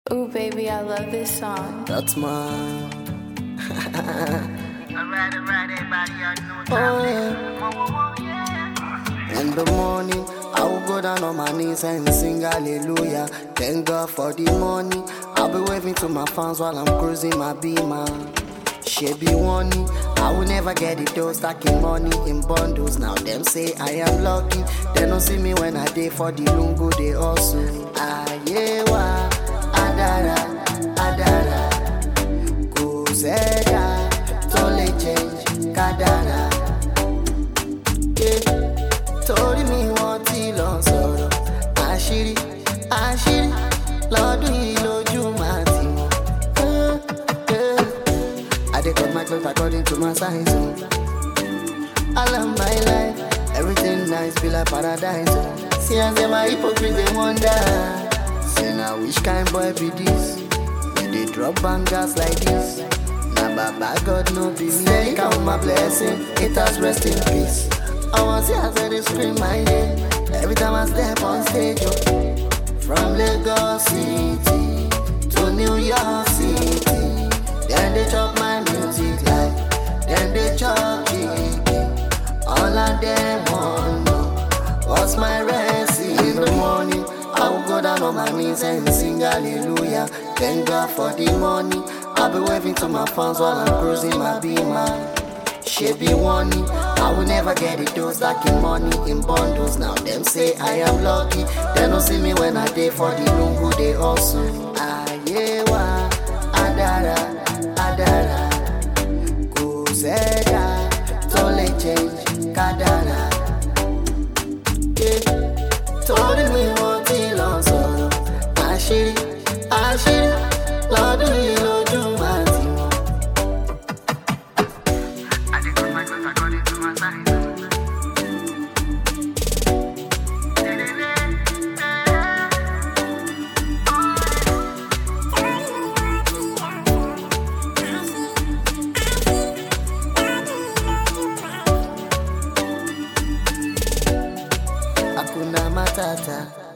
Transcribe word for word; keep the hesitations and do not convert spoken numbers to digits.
Ooh, baby, I love this song. That's mine. Alright, alright, everybody, I know Oh, time. yeah. Whoa, whoa, whoa, yeah. In the morning, I will go down on my knees and sing hallelujah. Thank God for the money. I'll be waving to my fans while I'm cruising my beamer. She be warning, I will never get it though, stacking money in bundles. Now them say I am lucky. They don't see me when I day for the lungo, they also. Ayewa, adara, adara. Kuzeda, tole change, kadara. Yeah. Torí mi wọ́n ti lọ sọ̀rọ̀ àṣírí àṣírí lọ́dún yìí lójú máa ti mọ̀. I dey cut my cloth according to my size. Oh. I love my life, everything nice, feel like paradise. Oh. See as them my hypocrite they wonder. Say now which kind boy be this? We dey drop bangers like this. Nah baba God no be me. Steady count my blessing, haters rest in peace. I want to see as they scream my name every time I step on stage. Oh. From Lagos City to New York City, then they chop my music like, then they chop chicken. All of them want know what's my recipe. In the morning, I will go down on my knees and sing hallelujah. Thank God for the money. I'll be waving to my fans while I'm cruising my beamer. She be warning, I will never get it though, stacking money in bundles. Now them say I am lucky. They don't see me when I day for the lungu, they also. Ayewa, adara, adara. Kuzeda, tole change, kadara. Yeah. Torí mi wọ́n ti lọ sọ̀rọ̀ àṣírí, àṣírí lọ́dún yìí lójú máa ti mọ̀. I dey cut my cloth according to my size. Hakuna matata.